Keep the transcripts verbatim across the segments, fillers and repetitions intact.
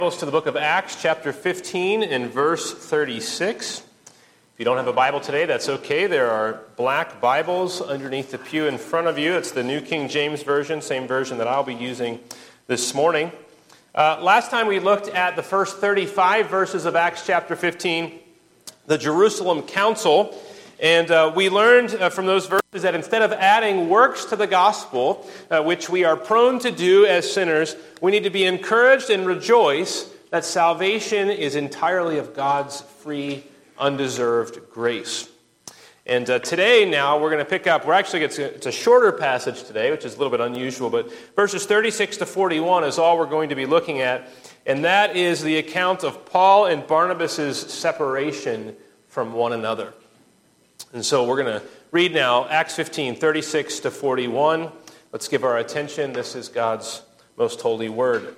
To the book of Acts, chapter fifteen and verse thirty-six. If you don't have a Bible today, that's okay. There are black Bibles underneath the pew in front of you. It's the New King James Version, same version that I'll be using this morning. Uh, last time we looked at the first thirty-five verses of Acts chapter fifteen, the Jerusalem Council, and uh, we learned uh, from those verses that instead of adding works to the gospel, uh, which we are prone to do as sinners, we need to be encouraged and rejoice that salvation is entirely of God's free, undeserved grace. And uh, today now we're going to pick up, we're actually, it's a, it's a shorter passage today, which is a little bit unusual, but verses thirty-six to forty-one is all we're going to be looking at, and that is the account of Paul and Barnabas' separation from one another. And so we're going to read now Acts fifteen, thirty-six to forty-one. Let's give our attention. This is God's most holy word.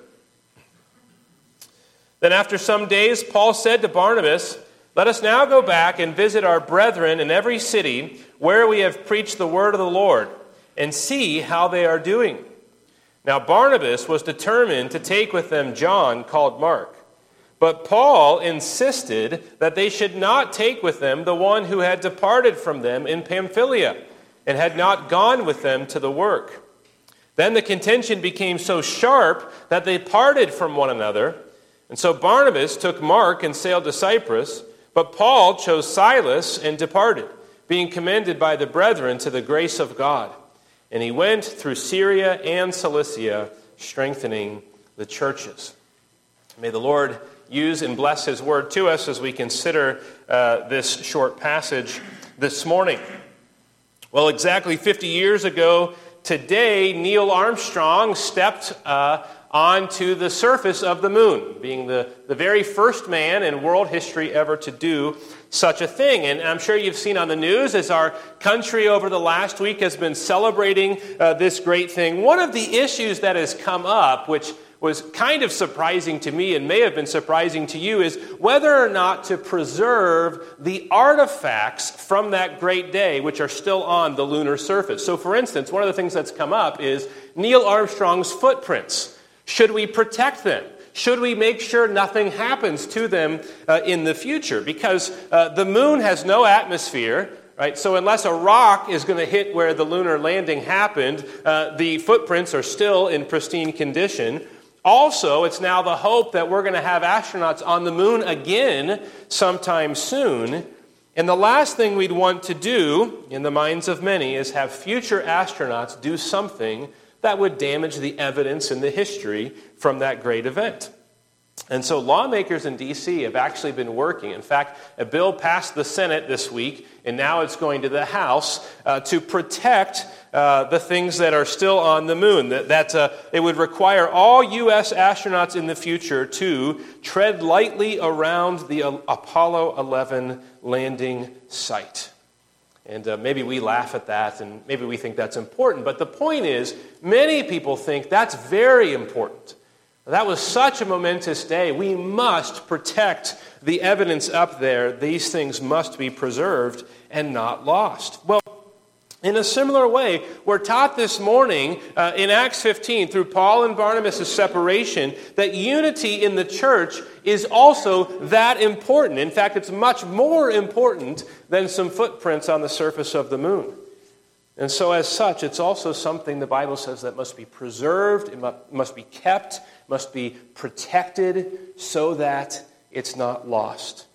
Then after some days, Paul said to Barnabas, "Let us now go back and visit our brethren in every city where we have preached the word of the Lord, and see how they are doing." Now Barnabas was determined to take with them John, called Mark. But Paul insisted that they should not take with them the one who had departed from them in Pamphylia and had not gone with them to the work. Then the contention became so sharp that they parted from one another. And so Barnabas took Mark and sailed to Cyprus, but Paul chose Silas and departed, being commended by the brethren to the grace of God. And he went through Syria and Cilicia, strengthening the churches. May the Lord use and bless his word to us as we consider uh, this short passage this morning. Well, exactly fifty years ago today, Neil Armstrong stepped uh, onto the surface of the moon, being the, the very first man in world history ever to do such a thing. And I'm sure you've seen on the news as our country over the last week has been celebrating uh, this great thing. One of the issues that has come up, which was kind of surprising to me and may have been surprising to you, is whether or not to preserve the artifacts from that great day which are still on the lunar surface. So for instance, one of the things that's come up is Neil Armstrong's footprints. Should we protect them? Should we make sure nothing happens to them uh, in the future? Because uh, the moon has no atmosphere, right? So unless a rock is going to hit where the lunar landing happened, uh, the footprints are still in pristine condition. Also, it's now the hope that we're going to have astronauts on the moon again sometime soon. And the last thing we'd want to do, in the minds of many, is have future astronauts do something that would damage the evidence and the history from that great event. And so lawmakers in D C have actually been working. In fact, a bill passed the Senate this week, and now it's going to the House uh, to protect uh, the things that are still on the moon. That, that uh, it would require all U S astronauts in the future to tread lightly around the Apollo eleven landing site. And uh, maybe we laugh at that, and maybe we think that's important. But the point is, many people think that's very important. That was such a momentous day. We must protect the evidence up there. These things must be preserved and not lost. Well, in a similar way, we're taught this morning uh, in Acts fifteen through Paul and Barnabas' separation that unity in the church is also that important. In fact, it's much more important than some footprints on the surface of the moon. And so as such, it's also something the Bible says that must be preserved, it must be kept, must be protected so that it's not lost.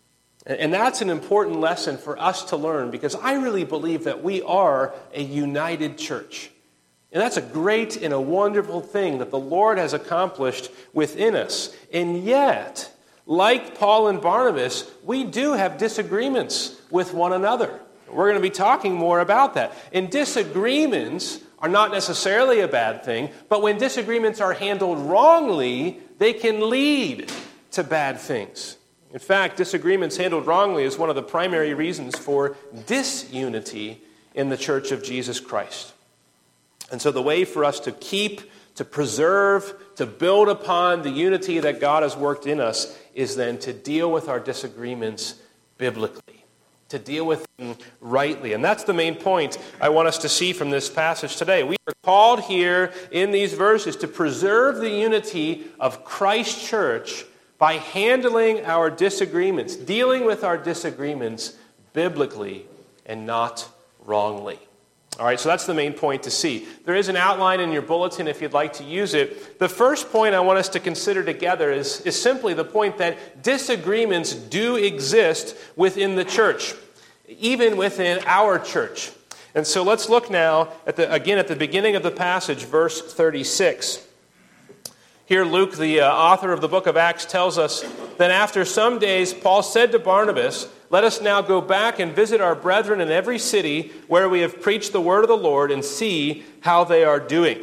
And that's an important lesson for us to learn, because I really believe that we are a united church. And that's a great and a wonderful thing that the Lord has accomplished within us. And yet, like Paul and Barnabas, we do have disagreements with one another. We're going to be talking more about that. And disagreements are not necessarily a bad thing, but when disagreements are handled wrongly, they can lead to bad things. In fact, disagreements handled wrongly is one of the primary reasons for disunity in the Church of Jesus Christ. And so the way for us to keep, to preserve, to build upon the unity that God has worked in us is then to deal with our disagreements biblically. to deal with them rightly. And that's the main point I want us to see from this passage today. We are called here in these verses to preserve the unity of Christ's church by handling our disagreements, dealing with our disagreements biblically and not wrongly. All right, so that's the main point to see. There is an outline in your bulletin if you'd like to use it. The first point I want us to consider together is, is simply the point that disagreements do exist within the church, even within our church. And so let's look now, at the again, at the beginning of the passage, verse thirty-six. Here Luke, the uh, author of the book of Acts, tells us that after some days, Paul said to Barnabas, "Let us now go back and visit our brethren in every city where we have preached the word of the Lord and see how they are doing."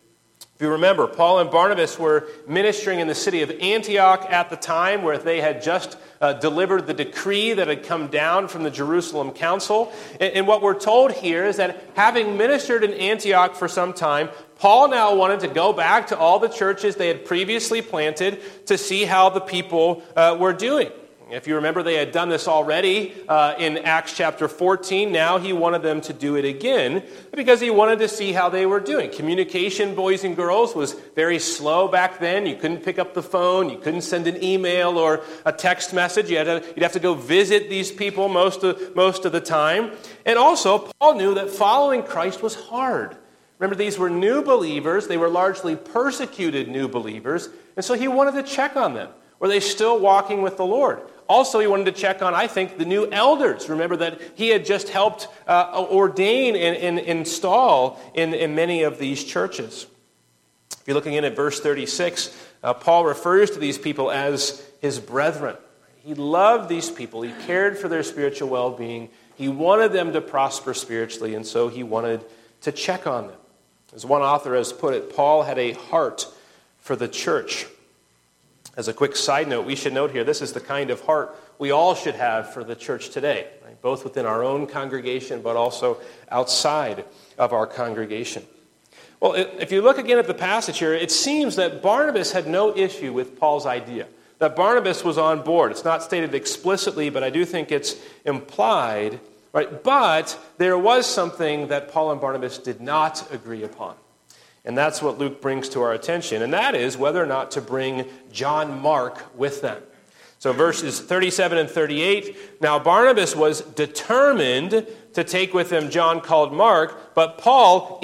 If you remember, Paul and Barnabas were ministering in the city of Antioch at the time, where they had just uh, delivered the decree that had come down from the Jerusalem council. And, and what we're told here is that having ministered in Antioch for some time, Paul now wanted to go back to all the churches they had previously planted to see how the people uh, were doing. If you remember, they had done this already uh, in Acts chapter fourteen. Now he wanted them to do it again because he wanted to see how they were doing. Communication, boys and girls, was very slow back then. You couldn't pick up the phone. You couldn't send an email or a text message. You had to, you'd have to go visit these people most of, most of the time. And also, Paul knew that following Christ was hard. Remember, these were new believers. They were largely persecuted new believers. And so he wanted to check on them. Were they still walking with the Lord? Also, he wanted to check on, I think, the new elders. Remember that he had just helped uh, ordain and, and install in, in many of these churches. If you're looking in at verse thirty-six, uh, Paul refers to these people as his brethren. He loved these people. He cared for their spiritual well-being. He wanted them to prosper spiritually, and so he wanted to check on them. As one author has put it, Paul had a heart for the church. As a quick side note, we should note here, this is the kind of heart we all should have for the church today, right? Both within our own congregation, but also outside of our congregation. Well, if you look again at the passage here, it seems that Barnabas had no issue with Paul's idea, that Barnabas was on board. It's not stated explicitly, but I do think it's implied, right? But there was something that Paul and Barnabas did not agree upon. And that's what Luke brings to our attention, and that is whether or not to bring John Mark with them. So verses thirty-seven and thirty-eight, "Now Barnabas was determined to take with him John called Mark, but Paul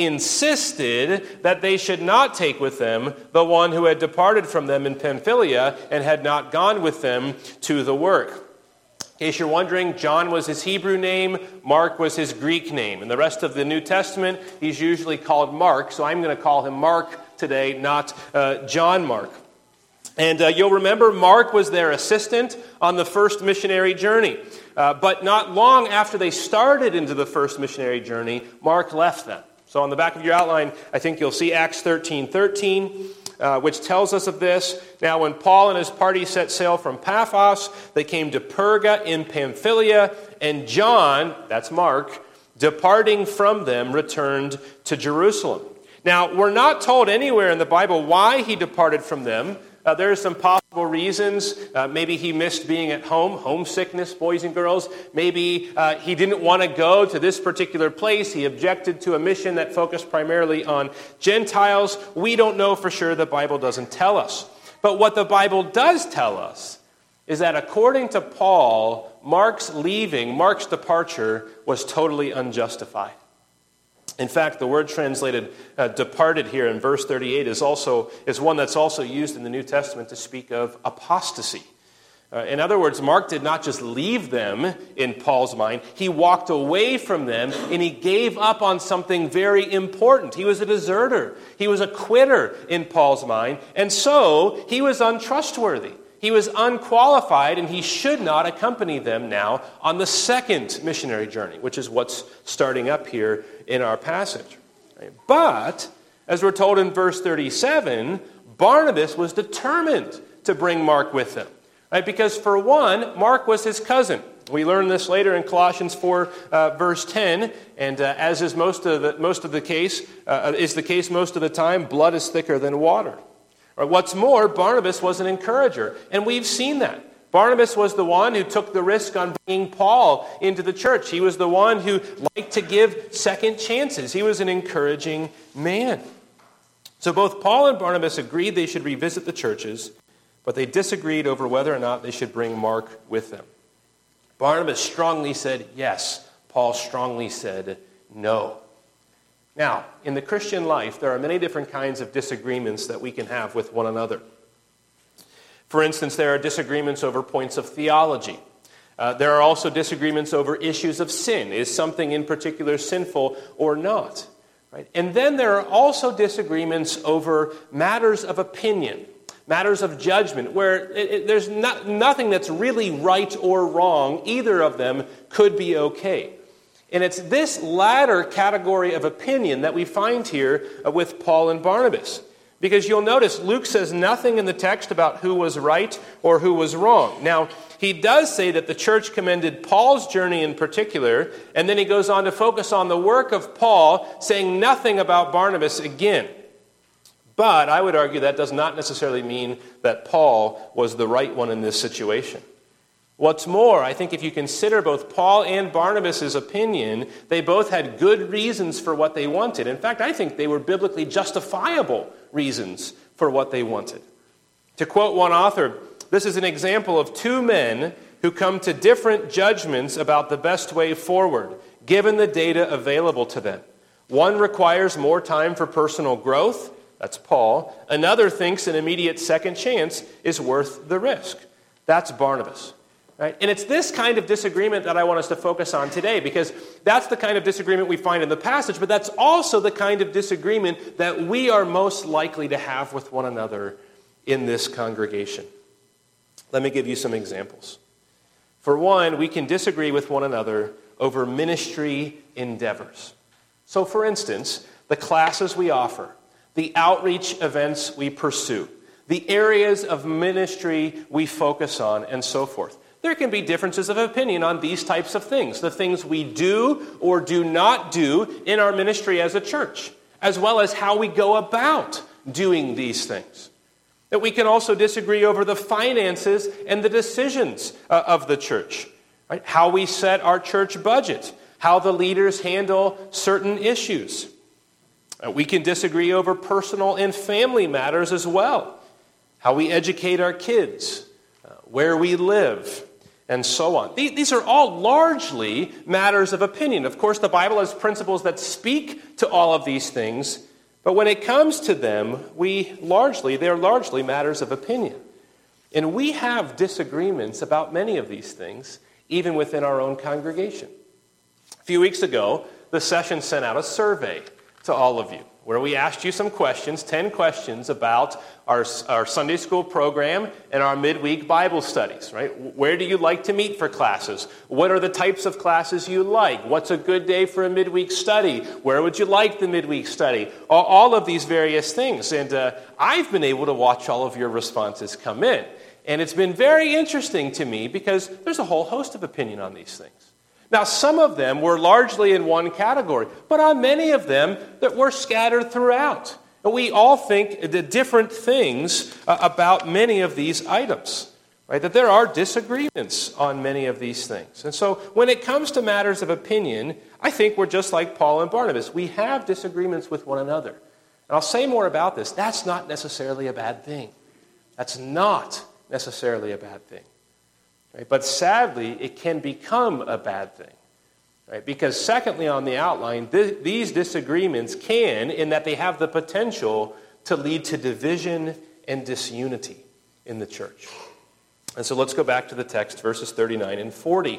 insisted that they should not take with them the one who had departed from them in Pamphylia and had not gone with them to the work." In case you're wondering, John was his Hebrew name, Mark was his Greek name. In the rest of the New Testament, he's usually called Mark, so I'm going to call him Mark today, not uh, John Mark. And uh, you'll remember Mark was their assistant on the first missionary journey. Uh, but not long after they started into the first missionary journey, Mark left them. So on the back of your outline, I think you'll see Acts thirteen thirteen. Uh, which tells us of this. "Now when Paul and his party set sail from Paphos, they came to Perga in Pamphylia, and John," that's Mark, "departing from them, returned to Jerusalem." Now, we're not told anywhere in the Bible why he departed from them. Uh, there are some possible reasons. Uh, maybe he missed being at home, homesickness, boys and girls. Maybe uh, he didn't want to go to this particular place. He objected to a mission that focused primarily on Gentiles. We don't know for sure. The Bible doesn't tell us. But what the Bible does tell us is that according to Paul, Mark's leaving, Mark's departure was totally unjustified. In fact, the word translated uh, departed here in verse thirty-eight is also is one that's also used in the New Testament to speak of apostasy. Uh, in other words, Mark did not just leave them in Paul's mind. He walked away from them and he gave up on something very important. He was a deserter. He was a quitter in Paul's mind. And so he was untrustworthy. He was unqualified, and he should not accompany them now on the second missionary journey, which is what's starting up here in our passage. But, as we're told in verse thirty-seven, Barnabas was determined to bring Mark with him. Right? Because, for one, Mark was his cousin. We learn this later in Colossians four, uh, verse ten, and uh, as is most of the most of the case, uh, is the case most of the time, blood is thicker than water. What's more, Barnabas was an encourager, and we've seen that. Barnabas was the one who took the risk on bringing Paul into the church. He was the one who liked to give second chances. He was an encouraging man. So both Paul and Barnabas agreed they should revisit the churches, but they disagreed over whether or not they should bring Mark with them. Barnabas strongly said yes. Paul strongly said no. Now, in the Christian life, there are many different kinds of disagreements that we can have with one another. For instance, there are disagreements over points of theology. Uh, there are also disagreements over issues of sin. Is something in particular sinful or not? Right? And then there are also disagreements over matters of opinion, matters of judgment, where it, it, there's not, nothing that's really right or wrong. Either of them could be okay. And it's this latter category of opinion that we find here with Paul and Barnabas. Because you'll notice Luke says nothing in the text about who was right or who was wrong. Now, he does say that the church commended Paul's journey in particular, and then he goes on to focus on the work of Paul, saying nothing about Barnabas again. But I would argue that does not necessarily mean that Paul was the right one in this situation. What's more, I think if you consider both Paul and Barnabas' opinion, they both had good reasons for what they wanted. In fact, I think they were biblically justifiable reasons for what they wanted. To quote one author, this is an example of two men who come to different judgments about the best way forward, given the data available to them. One requires more time for personal growth, that's Paul. Another thinks an immediate second chance is worth the risk. That's Barnabas. Right? And it's this kind of disagreement that I want us to focus on today, because that's the kind of disagreement we find in the passage, but that's also the kind of disagreement that we are most likely to have with one another in this congregation. Let me give you some examples. For one, we can disagree with one another over ministry endeavors. So for instance, the classes we offer, the outreach events we pursue, the areas of ministry we focus on, and so forth. There can be differences of opinion on these types of things, the things we do or do not do in our ministry as a church, as well as how we go about doing these things. That we can also disagree over the finances and the decisions uh, of the church, right? How we set our church budget, how the leaders handle certain issues. Uh, we can disagree over personal and family matters as well, how we educate our kids, uh, where we live, and so on. These are all largely matters of opinion. Of course, the Bible has principles that speak to all of these things, but when it comes to them, we largely, they're largely matters of opinion. And we have disagreements about many of these things, even within our own congregation. A few weeks ago, the session sent out a survey to all of you, where we asked you some questions, ten questions about our, our Sunday school program and our midweek Bible studies, right? Where do you like to meet for classes? What are the types of classes you like? What's a good day for a midweek study? Where would you like the midweek study? All, all of these various things. And uh, I've been able to watch all of your responses come in. And it's been very interesting to me because there's a whole host of opinion on these things. Now, some of them were largely in one category, but on many of them that were scattered throughout. And we all think the different things uh, about many of these items, right? That there are disagreements on many of these things. And so when it comes to matters of opinion, I think we're just like Paul and Barnabas. We have disagreements with one another. And I'll say more about this. That's not necessarily a bad thing. That's not necessarily a bad thing. Right? But sadly, it can become a bad thing. Right? Because secondly, on the outline, th- these disagreements can, in that they have the potential to lead to division and disunity in the church. And so let's go back to the text, verses thirty-nine and forty.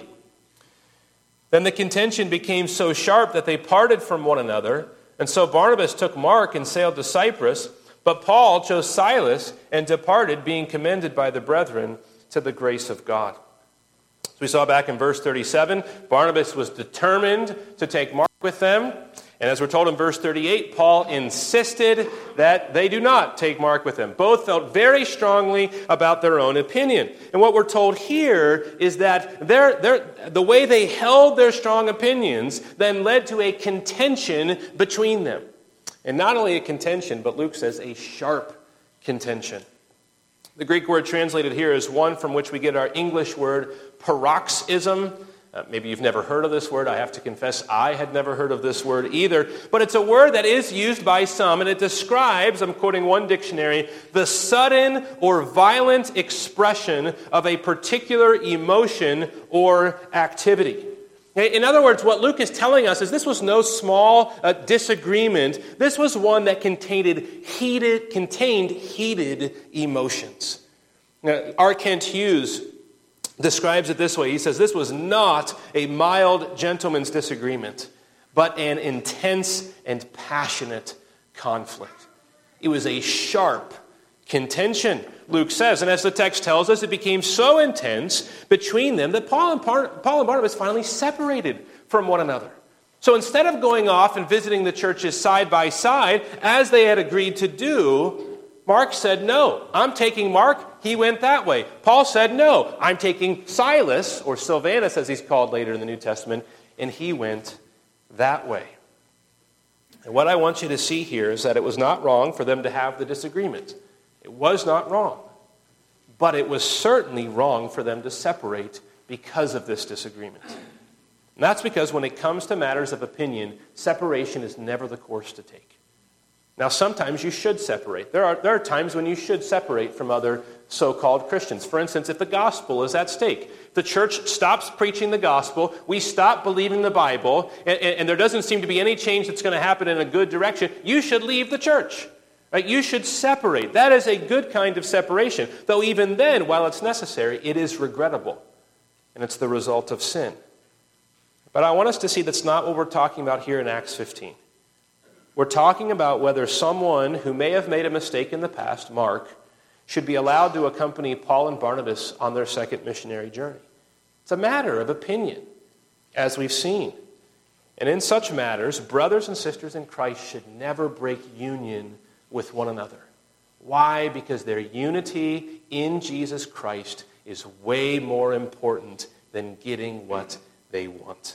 Then the contention became so sharp that they parted from one another, and so Barnabas took Mark and sailed to Cyprus, but Paul chose Silas and departed, being commended by the brethren to the grace of God. So we saw back in verse thirty-seven, Barnabas was determined to take Mark with them. And as we're told in verse thirty-eight, Paul insisted that they do not take Mark with them. Both felt very strongly about their own opinion. And what we're told here is that their, their, the way they held their strong opinions then led to a contention between them. And not only a contention, but Luke says a sharp contention. The Greek word translated here is one from which we get our English word paroxysm. Uh, maybe you've never heard of this word. I have to confess I had never heard of this word either. But it's a word that is used by some, and it describes, I'm quoting one dictionary, the sudden or violent expression of a particular emotion or activity. In other words, what Luke is telling us is this was no small uh, disagreement. This was one that contained heated, contained heated emotions. Now, R. Kent Hughes describes it this way. He says, this was not a mild gentleman's disagreement, but an intense and passionate conflict. It was a sharp contention, Luke says. And as the text tells us, it became so intense between them that Paul and, Par- Paul and Barnabas finally separated from one another. So instead of going off and visiting the churches side by side, as they had agreed to do, Mark said, no, I'm taking Mark. He went that way. Paul said, no, I'm taking Silas, or Silvanus as he's called later in the New Testament, and he went that way. And what I want you to see here is that it was not wrong for them to have the disagreement. It was not wrong. But it was certainly wrong for them to separate because of this disagreement. And that's because when it comes to matters of opinion, separation is never the course to take. Now, sometimes you should separate. There are, there are times when you should separate from other so-called Christians. For instance, if the gospel is at stake, the church stops preaching the gospel, we stop believing the Bible, and, and, and there doesn't seem to be any change that's going to happen in a good direction, you should leave the church. Right? You should separate. That is a good kind of separation. Though even then, while it's necessary, it is regrettable. And it's the result of sin. But I want us to see that's not what we're talking about here in Acts fifteen. We're talking about whether someone who may have made a mistake in the past, Mark, should be allowed to accompany Paul and Barnabas on their second missionary journey. It's a matter of opinion, as we've seen. And in such matters, brothers and sisters in Christ should never break union with one another. Why? Because their unity in Jesus Christ is way more important than getting what they want.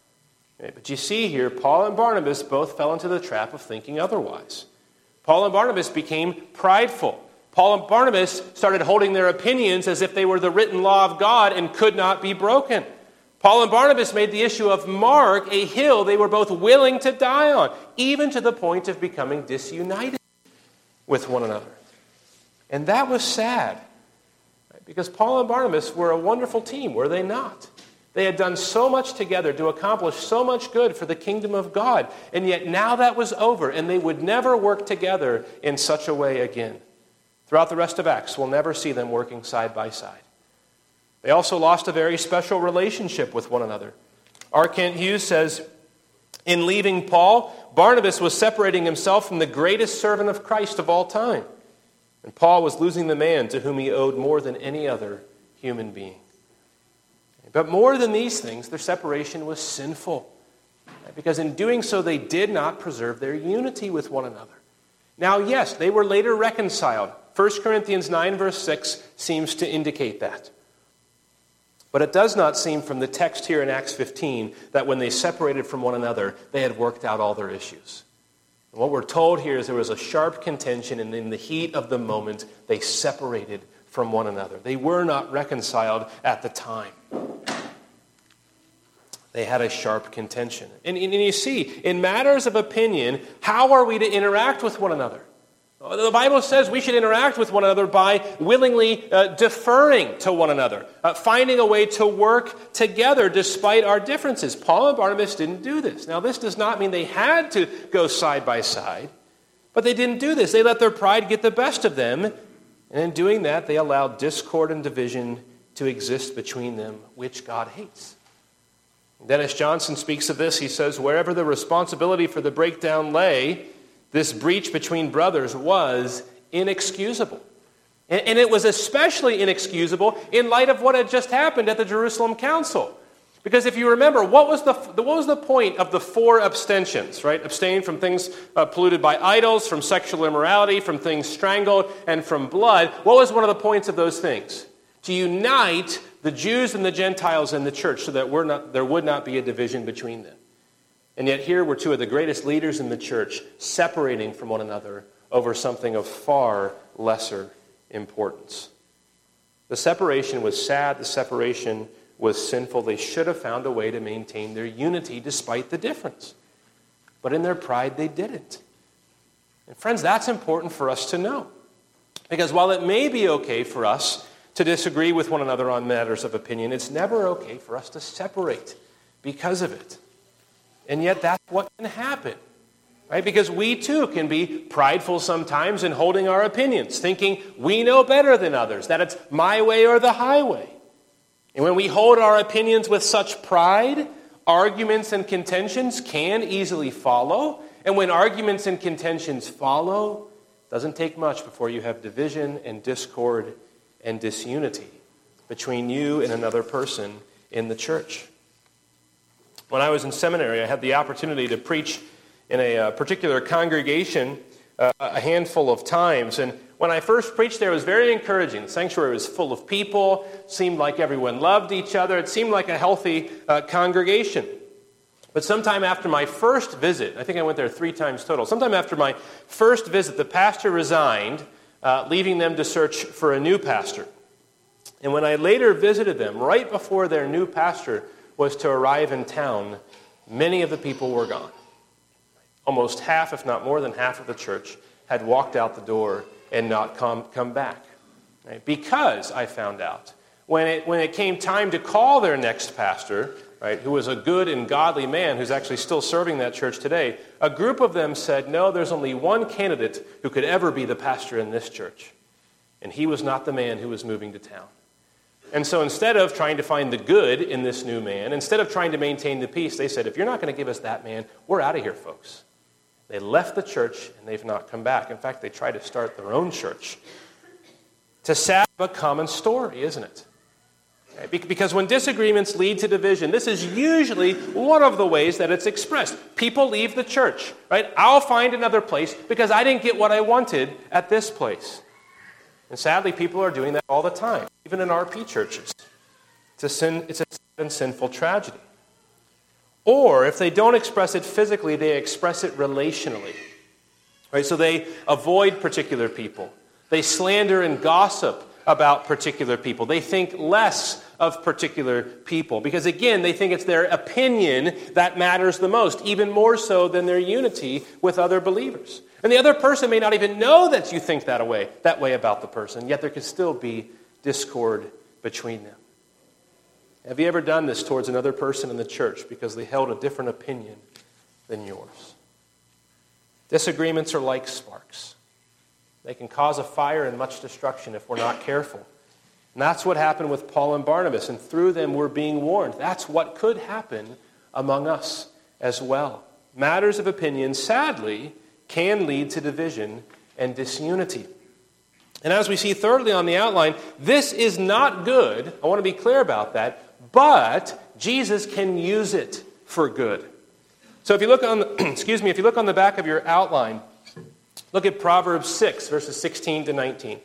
Okay, but you see here, Paul and Barnabas both fell into the trap of thinking otherwise. Paul and Barnabas became prideful. Paul and Barnabas started holding their opinions as if they were the written law of God and could not be broken. Paul and Barnabas made the issue of Mark a hill they were both willing to die on, even to the point of becoming disunited with one another. And that was sad, right? Because Paul and Barnabas were a wonderful team, were they not? They had done so much together to accomplish so much good for the kingdom of God, and yet now that was over, and they would never work together in such a way again. Throughout the rest of Acts, we'll never see them working side by side. They also lost a very special relationship with one another. R. Kent Hughes says, in leaving Paul, Barnabas was separating himself from the greatest servant of Christ of all time. And Paul was losing the man to whom he owed more than any other human being. But more than these things, their separation was sinful. Because in doing so, they did not preserve their unity with one another. Now, yes, they were later reconciled. First Corinthians nine, verse six seems to indicate that. But it does not seem from the text here in Acts fifteen that when they separated from one another, they had worked out all their issues. And what we're told here is there was a sharp contention, and in the heat of the moment, they separated from one another. They were not reconciled at the time. They had a sharp contention. And, and you see, in matters of opinion, how are we to interact with one another? The Bible says we should interact with one another by willingly uh, deferring to one another, uh, finding a way to work together despite our differences. Paul and Barnabas didn't do this. Now, this does not mean they had to go side by side, but they didn't do this. They let their pride get the best of them, and in doing that, they allowed discord and division to exist between them, which God hates. Dennis Johnson speaks of this. He says, wherever the responsibility for the breakdown lay, this breach between brothers was inexcusable. And it was especially inexcusable in light of what had just happened at the Jerusalem Council. Because if you remember, what was the what was the point of the four abstentions, right? Abstain from things uh, polluted by idols, from sexual immorality, from things strangled, and from blood. What was one of the points of those things? To unite the Jews and the Gentiles in the church so that we're not, there would not be a division between them. And yet here were two of the greatest leaders in the church separating from one another over something of far lesser importance. The separation was sad. The separation was sinful. They should have found a way to maintain their unity despite the difference. But in their pride, they didn't. And friends, that's important for us to know. Because while it may be okay for us to disagree with one another on matters of opinion, it's never okay for us to separate because of it. And yet that's what can happen. Right? Because we too can be prideful sometimes in holding our opinions, thinking we know better than others, that it's my way or the highway. And when we hold our opinions with such pride, arguments and contentions can easily follow. And when arguments and contentions follow, it doesn't take much before you have division and discord and disunity between you and another person in the church. When I was in seminary, I had the opportunity to preach in a uh, particular congregation uh, a handful of times. And when I first preached there, it was very encouraging. The sanctuary was full of people. It seemed like everyone loved each other. It seemed like a healthy uh, congregation. But sometime after my first visit, I think I went there three times total, sometime after my first visit, the pastor resigned, uh, leaving them to search for a new pastor. And when I later visited them, right before their new pastor was to arrive in town, many of the people were gone. Almost half, if not more than half of the church had walked out the door and not come, come back. Right? Because, I found out, when it, when it came time to call their next pastor, right, who was a good and godly man who's actually still serving that church today, a group of them said, no, there's only one candidate who could ever be the pastor in this church. And he was not the man who was moving to town. And so instead of trying to find the good in this new man, instead of trying to maintain the peace, they said, if you're not going to give us that man, we're out of here, folks. They left the church, and they've not come back. In fact, they tried to start their own church. It's a sad but common story, isn't it? Because when disagreements lead to division, this is usually one of the ways that it's expressed. People leave the church, right? I'll find another place because I didn't get what I wanted at this place. And sadly, people are doing that all the time, even in R P churches. It's a sin, it's a sad and sinful tragedy. Or if they don't express it physically, they express it relationally. Right? So they avoid particular people. They slander and gossip about particular people. They think less of particular people because, again, they think it's their opinion that matters the most, even more so than their unity with other believers. And the other person may not even know that you think that way, that way about the person, yet there could still be discord between them. Have you ever done this towards another person in the church because they held a different opinion than yours? Disagreements are like sparks. They can cause a fire and much destruction if we're not careful. And that's what happened with Paul and Barnabas, and through them we're being warned. That's what could happen among us as well. Matters of opinion, sadly, can lead to division and disunity. And as we see thirdly on the outline, this is not good. I want to be clear about that. But Jesus can use it for good. So if you look on, the, excuse me, if you look on the back of your outline, look at Proverbs six, verses sixteen to nineteen.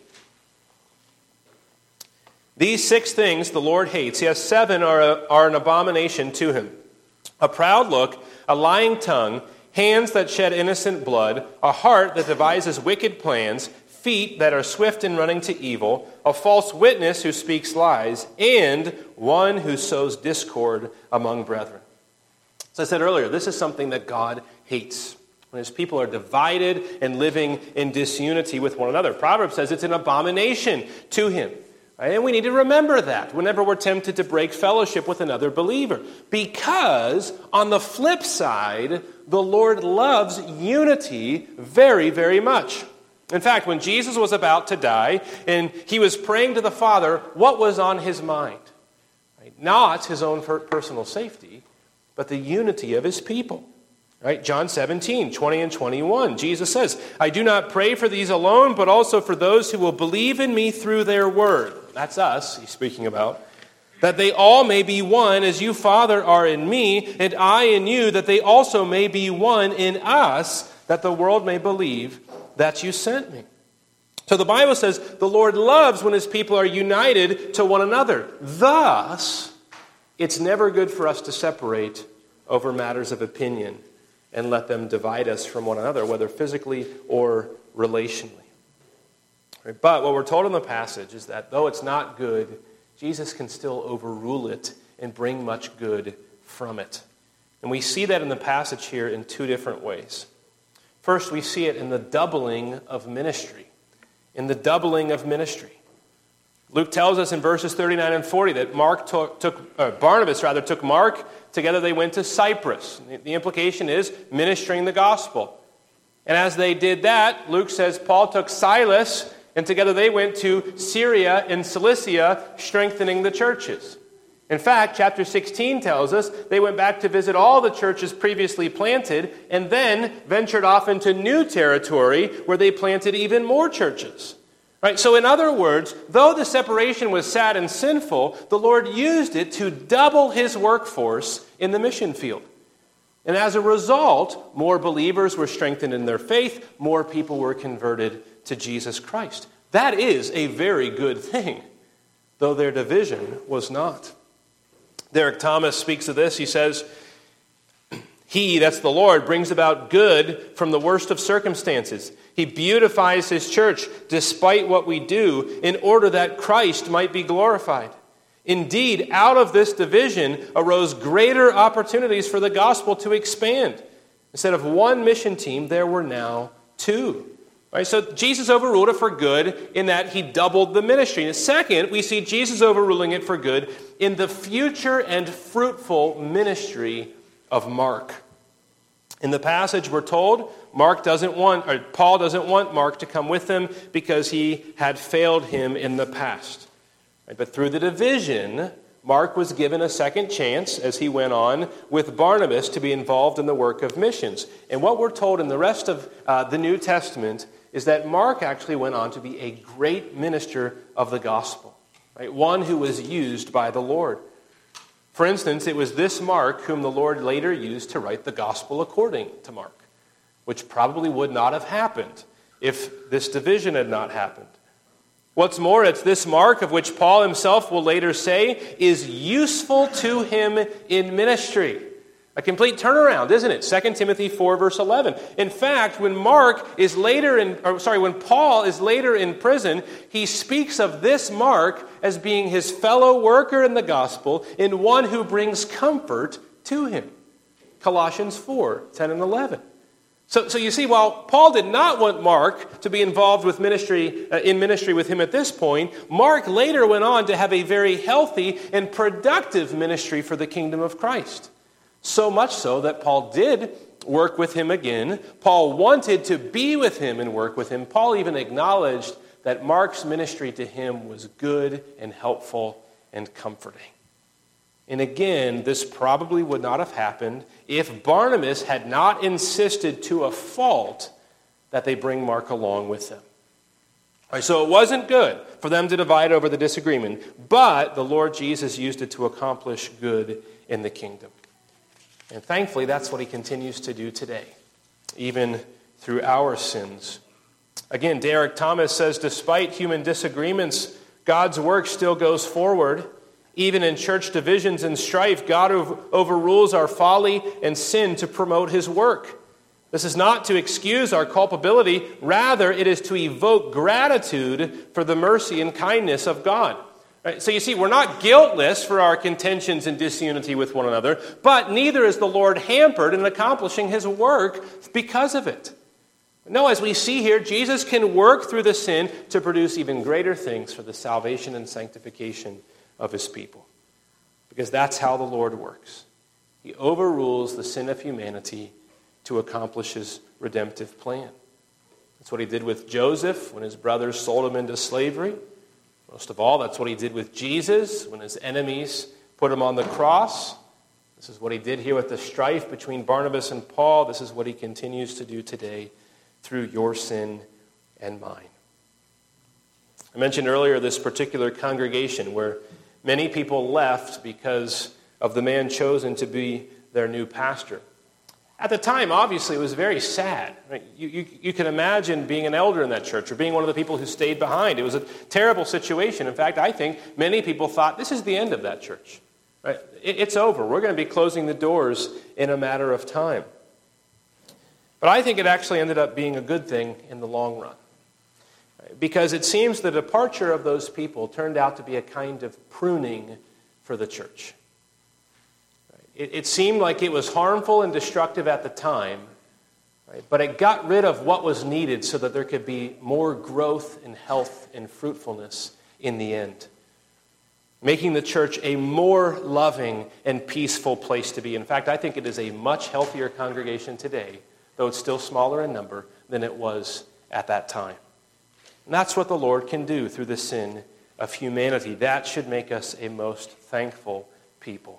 These six things the Lord hates. Yes, seven are, a, are an abomination to him. A proud look, a lying tongue, hands that shed innocent blood, a heart that devises wicked plans, feet that are swift in running to evil, a false witness who speaks lies, and one who sows discord among brethren. As I said earlier, this is something that God hates. When his people are divided and living in disunity with one another. Proverbs says it's an abomination to him. Right? And we need to remember that whenever we're tempted to break fellowship with another believer. Because on the flip side, the Lord loves unity very, very much. In fact, when Jesus was about to die and he was praying to the Father, what was on his mind? Right? Not his own personal safety, but the unity of his people. Right? John seventeen, twenty and twenty-one, Jesus says, I do not pray for these alone, but also for those who will believe in me through their word. That's us, he's speaking about. That they all may be one, as you, Father, are in me, and I in you, that they also may be one in us, that the world may believe that you sent me. So the Bible says the Lord loves when his people are united to one another. Thus, it's never good for us to separate over matters of opinion and let them divide us from one another, whether physically or relationally. Right? But what we're told in the passage is that though it's not good, Jesus can still overrule it and bring much good from it. And we see that in the passage here in two different ways. First, we see it in the doubling of ministry. In the doubling of ministry. Luke tells us in verses thirty-nine and forty that Mark took, took uh, Barnabas rather took Mark. Together they went to Cyprus. The implication is ministering the gospel. And as they did that, Luke says Paul took Silas, and together they went to Syria and Cilicia, strengthening the churches. In fact, chapter sixteen tells us they went back to visit all the churches previously planted and then ventured off into new territory where they planted even more churches. Right? So in other words, though the separation was sad and sinful, the Lord used it to double his workforce in the mission field. And as a result, more believers were strengthened in their faith, more people were converted to Jesus Christ. That is a very good thing, though their division was not. Derek Thomas speaks of this. He says, He, that's the Lord, brings about good from the worst of circumstances. He beautifies his church despite what we do in order that Christ might be glorified. Indeed, out of this division arose greater opportunities for the gospel to expand. Instead of one mission team, there were now two. Right? So Jesus overruled it for good in that he doubled the ministry. And second, we see Jesus overruling it for good in the future and fruitful ministry of Mark. In the passage, we're told Mark doesn't want, or Paul doesn't want Mark to come with him because he had failed him in the past. Right? But through the division, Mark was given a second chance as he went on with Barnabas to be involved in the work of missions. And what we're told in the rest of uh, the New Testament is that Mark actually went on to be a great minister of the gospel, right? One who was used by the Lord. For instance, it was this Mark whom the Lord later used to write the gospel according to Mark, which probably would not have happened if this division had not happened. What's more, it's this Mark of which Paul himself will later say is useful to him in ministry. A complete turnaround, isn't it? Second Timothy four, verse eleven. In fact, when Mark is later in, or sorry, when Paul is later in prison, he speaks of this Mark as being his fellow worker in the gospel and one who brings comfort to him. Colossians four, ten and eleven. So, so you see, while Paul did not want Mark to be involved with ministry uh, in ministry with him at this point, Mark later went on to have a very healthy and productive ministry for the kingdom of Christ. So much so that Paul did work with him again. Paul wanted to be with him and work with him. Paul even acknowledged that Mark's ministry to him was good and helpful and comforting. And again, this probably would not have happened if Barnabas had not insisted to a fault that they bring Mark along with them. All right, so it wasn't good for them to divide over the disagreement, but the Lord Jesus used it to accomplish good in the kingdom. And thankfully, that's what he continues to do today, even through our sins. Again, Derek Thomas says, despite human disagreements, God's work still goes forward. Even in church divisions and strife, God overrules our folly and sin to promote his work. This is not to excuse our culpability. Rather, it is to evoke gratitude for the mercy and kindness of God. Right? So you see, we're not guiltless for our contentions and disunity with one another, but neither is the Lord hampered in accomplishing his work because of it. No, as we see here, Jesus can work through the sin to produce even greater things for the salvation and sanctification of his people. Because that's how the Lord works. He overrules the sin of humanity to accomplish his redemptive plan. That's what he did with Joseph when his brothers sold him into slavery. Most of all, that's what he did with Jesus when his enemies put him on the cross. This is what he did here with the strife between Barnabas and Paul. This is what he continues to do today through your sin and mine. I mentioned earlier this particular congregation where many people left because of the man chosen to be their new pastor. At the time, obviously, it was very sad. Right? You, you, you can imagine being an elder in that church or being one of the people who stayed behind. It was a terrible situation. In fact, I think many people thought, this is the end of that church. Right? It, it's over. We're going to be closing the doors in a matter of time. But I think it actually ended up being a good thing in the long run. because it seems the departure of those people turned out to be a kind of pruning for the church. It, it seemed like it was harmful and destructive at the time, right? But it got rid of what was needed so that there could be more growth and health and fruitfulness in the end, making the church a more loving and peaceful place to be. In fact, I think it is a much healthier congregation today, though it's still smaller in number, than it was at that time. And that's what the Lord can do through the sin of humanity. That should make us a most thankful people.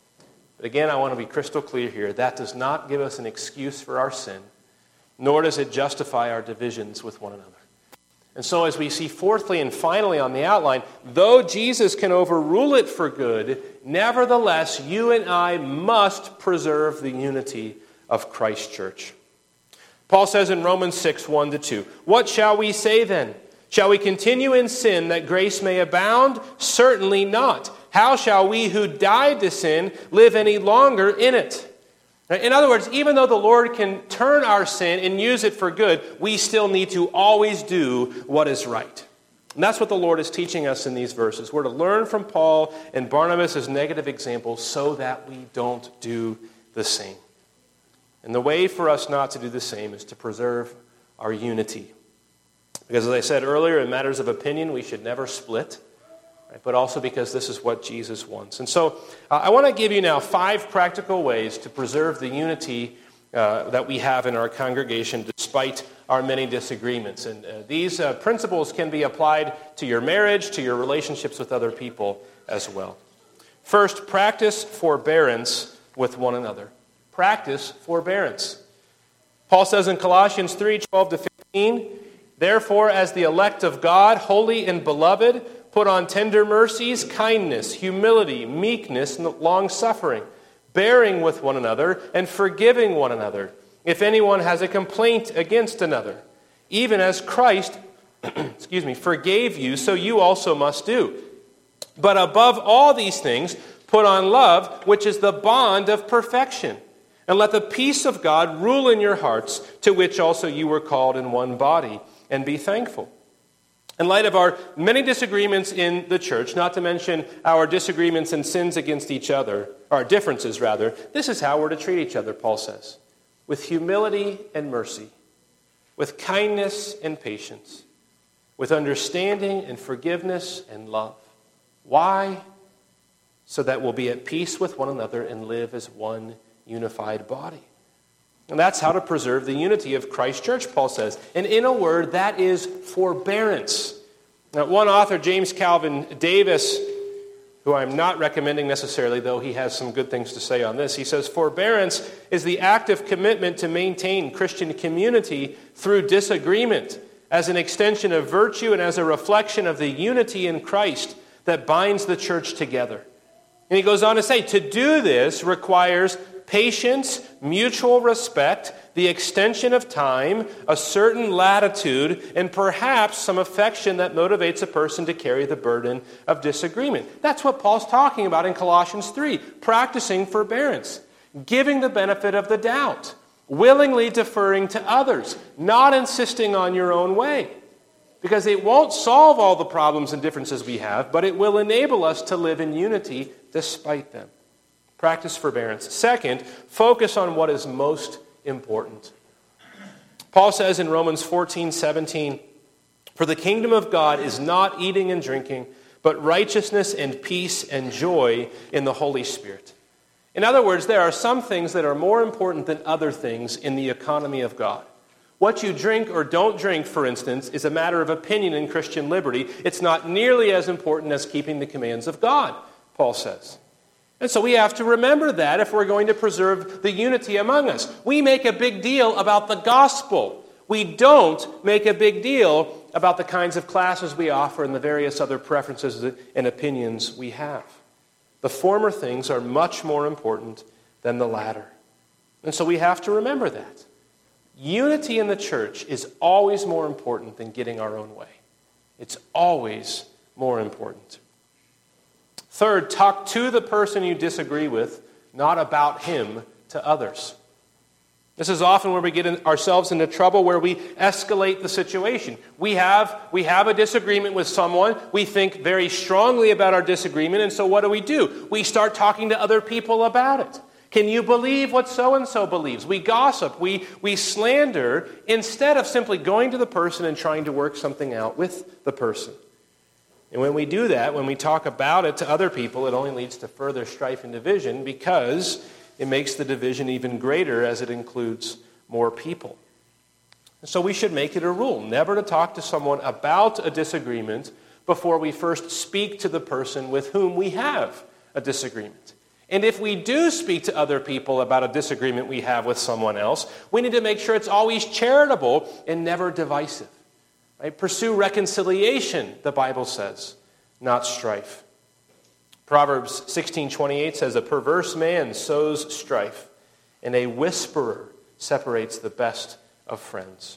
But again, I want to be crystal clear here. That does not give us an excuse for our sin, nor does it justify our divisions with one another. And so as we see fourthly and finally on the outline, though Jesus can overrule it for good, nevertheless, you and I must preserve the unity of Christ's church. Paul says in Romans six, one to two, "What shall we say then? Shall we continue in sin that grace may abound? Certainly not. How shall we who died to sin live any longer in it?" In other words, even though the Lord can turn our sin and use it for good, we still need to always do what is right. And that's what the Lord is teaching us in these verses. We're to learn from Paul and Barnabas as negative examples so that we don't do the same. And the way for us not to do the same is to preserve our unity. Because as I said earlier, in matters of opinion, we should never split. But also because this is what Jesus wants. And so uh, I want to give you now five practical ways to preserve the unity uh, that we have in our congregation despite our many disagreements. And uh, these uh, principles can be applied to your marriage, to your relationships with other people as well. First, practice forbearance with one another. Practice forbearance. Paul says in Colossians three, twelve to fifteen, "Therefore, as the elect of God, holy and beloved, put on tender mercies, kindness, humility, meekness, and long-suffering, bearing with one another and forgiving one another, if anyone has a complaint against another. Even as Christ excuse me, forgave you, so you also must do. But above all these things, put on love, which is the bond of perfection. And let the peace of God rule in your hearts, to which also you were called in one body, and be thankful." In light of our many disagreements in the church, not to mention our disagreements and sins against each other, our differences rather, this is how we're to treat each other, Paul says. With humility and mercy, with kindness and patience, with understanding and forgiveness and love. Why? So that we'll be at peace with one another and live as one unified body. And that's how to preserve the unity of Christ's church, Paul says. And in a word, that is forbearance. Now, one author, James Calvin Davis, who I'm not recommending necessarily, though he has some good things to say on this, he says, "Forbearance is the active commitment to maintain Christian community through disagreement as an extension of virtue and as a reflection of the unity in Christ that binds the church together." And he goes on to say, to do this requires patience, mutual respect, the extension of time, a certain latitude, and perhaps some affection that motivates a person to carry the burden of disagreement. That's what Paul's talking about in Colossians three, practicing forbearance, giving the benefit of the doubt, willingly deferring to others, not insisting on your own way. Because it won't solve all the problems and differences we have, but it will enable us to live in unity despite them. Practice forbearance. Second, focus on what is most important. Paul says in Romans fourteen seventeen, "For the kingdom of God is not eating and drinking, but righteousness and peace and joy in the Holy Spirit." In other words, there are some things that are more important than other things in the economy of God. What you drink or don't drink, for instance, is a matter of opinion in Christian liberty. It's not nearly as important as keeping the commands of God, Paul says. And so we have to remember that if we're going to preserve the unity among us. We make a big deal about the gospel. We don't make a big deal about the kinds of classes we offer and the various other preferences and opinions we have. The former things are much more important than the latter. And so we have to remember that. Unity in the church is always more important than getting our own way. It's always more important. Third, talk to the person you disagree with, not about him to others. This is often where we get in ourselves into trouble, where we escalate the situation. We have, we have a disagreement with someone. We think very strongly about our disagreement, and so what do we do? We start talking to other people about it. Can you believe what so-and-so believes? We gossip, we, we slander, instead of simply going to the person and trying to work something out with the person. And when we do that, when we talk about it to other people, it only leads to further strife and division, because it makes the division even greater as it includes more people. So we should make it a rule never to talk to someone about a disagreement before we first speak to the person with whom we have a disagreement. And if we do speak to other people about a disagreement we have with someone else, we need to make sure it's always charitable and never divisive. Right? Pursue reconciliation, the Bible says, not strife. Proverbs sixteen twenty-eight says, "A perverse man sows strife, and a whisperer separates the best of friends."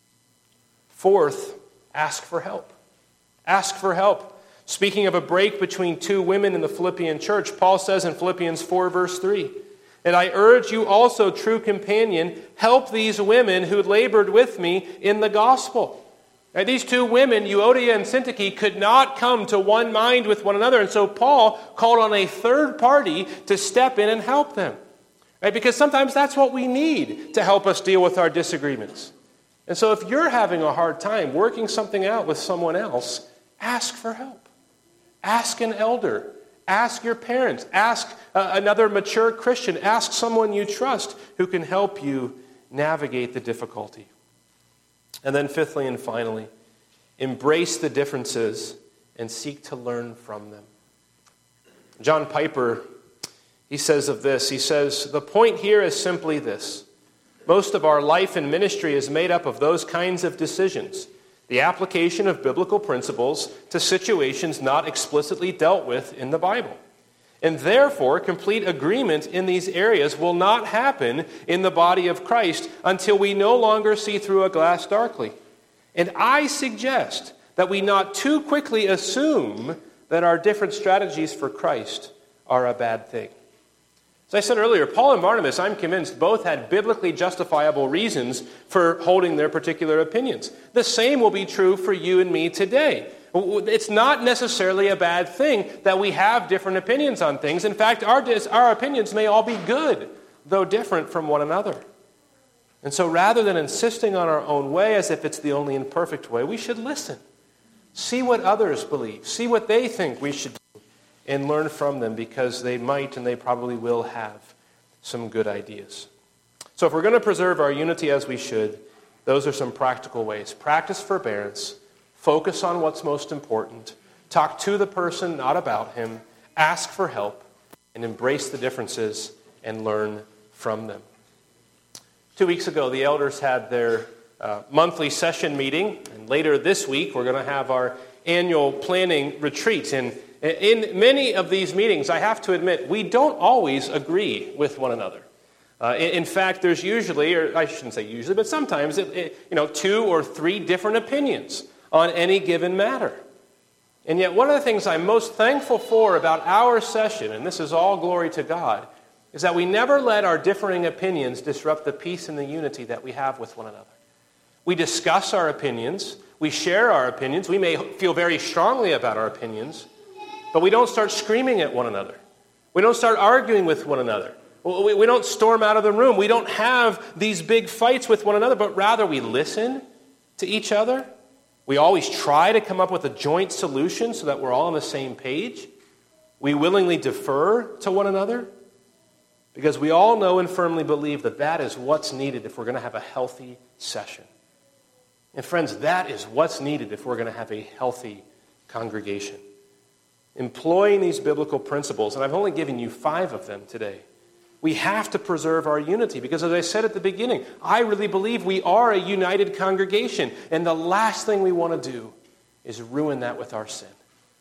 Fourth, ask for help. Ask for help. Speaking of a break between two women in the Philippian church, Paul says in Philippians four, verse three, "And I urge you also, true companion, help these women who labored with me in the gospel." Now, these two women, Euodia and Syntyche, could not come to one mind with one another. And so Paul called on a third party to step in and help them. Right? Because sometimes that's what we need to help us deal with our disagreements. And so if you're having a hard time working something out with someone else, ask for help. Ask an elder. Ask your parents. Ask uh, another mature Christian. Ask someone you trust who can help you navigate the difficulty. And then fifthly and finally, embrace the differences and seek to learn from them. John Piper, he says of this, he says, "The point here is simply this. Most of our life and ministry is made up of those kinds of decisions, the application of biblical principles to situations not explicitly dealt with in the Bible. And therefore, complete agreement in these areas will not happen in the body of Christ until we no longer see through a glass darkly. And I suggest that we not too quickly assume that our different strategies for Christ are a bad thing." As I said earlier, Paul and Barnabas, I'm convinced, both had biblically justifiable reasons for holding their particular opinions. The same will be true for you and me today. It's not necessarily a bad thing that we have different opinions on things. In fact, our, our opinions may all be good, though different from one another. And so rather than insisting on our own way as if it's the only and perfect way, we should listen. See what others believe. See what they think we should do. And learn from them, because they might and they probably will have some good ideas. So if we're going to preserve our unity as we should, those are some practical ways. Practice forbearance. Focus on what's most important. Talk to the person, not about him. Ask for help. And embrace the differences and learn from them. Two weeks ago, the elders had their uh, monthly session meeting. And later this week, we're going to have our annual planning retreat. And in many of these meetings, I have to admit, we don't always agree with one another. Uh, in, in fact, there's usually, or I shouldn't say usually, but sometimes, it, it, you know, two or three different opinions on any given matter. And yet one of the things I'm most thankful for about our session, and this is all glory to God, is that we never let our differing opinions disrupt the peace and the unity that we have with one another. We discuss our opinions, we share our opinions, we may feel very strongly about our opinions, but we don't start screaming at one another. We don't start arguing with one another. We don't storm out of the room. We don't have these big fights with one another, but rather we listen to each other. We always try to come up with a joint solution so that we're all on the same page. We willingly defer to one another because we all know and firmly believe that that is what's needed if we're going to have a healthy session. And friends, that is what's needed if we're going to have a healthy congregation. Employing these biblical principles, and I've only given you five of them today, we have to preserve our unity because, as I said at the beginning, I really believe we are a united congregation, and the last thing we want to do is ruin that with our sin.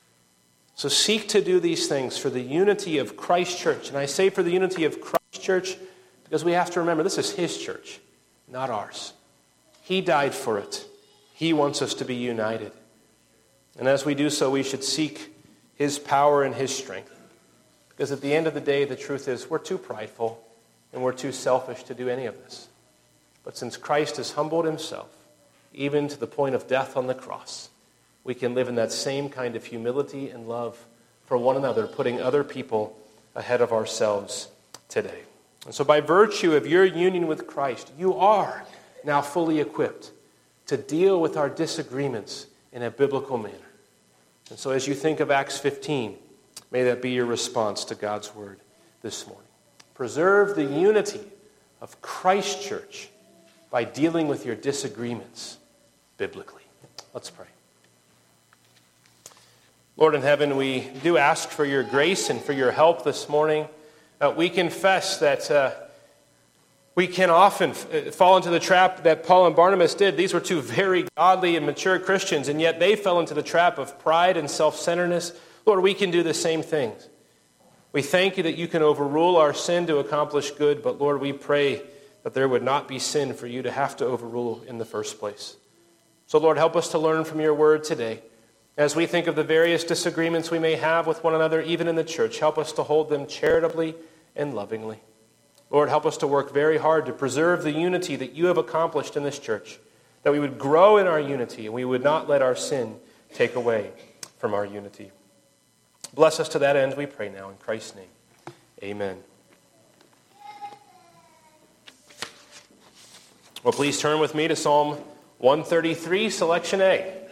So seek to do these things for the unity of Christ Church. And I say for the unity of Christ Church because we have to remember this is His church, not ours. He died for it. He wants us to be united. And as we do so, we should seek His power and His strength. Because at the end of the day, the truth is we're too prideful and we're too selfish to do any of this. But since Christ has humbled himself, even to the point of death on the cross, we can live in that same kind of humility and love for one another, putting other people ahead of ourselves today. And so by virtue of your union with Christ, you are now fully equipped to deal with our disagreements in a biblical manner. And so as you think of Acts fifteen, may that be your response to God's word this morning. Preserve the unity of Christ's church by dealing with your disagreements biblically. Let's pray. Lord in heaven, we do ask for your grace and for your help this morning. Uh, we confess that uh, we can often f- fall into the trap that Paul and Barnabas did. These were two very godly and mature Christians, and yet they fell into the trap of pride and self-centeredness. Lord, we can do the same things. We thank you that you can overrule our sin to accomplish good, but Lord, we pray that there would not be sin for you to have to overrule in the first place. So Lord, help us to learn from your word today. As we think of the various disagreements we may have with one another, even in the church, help us to hold them charitably and lovingly. Lord, help us to work very hard to preserve the unity that you have accomplished in this church, that we would grow in our unity and we would not let our sin take away from our unity. Bless us to that end, we pray now in Christ's name. Amen. Well, please turn with me to Psalm one thirty-three, selection A.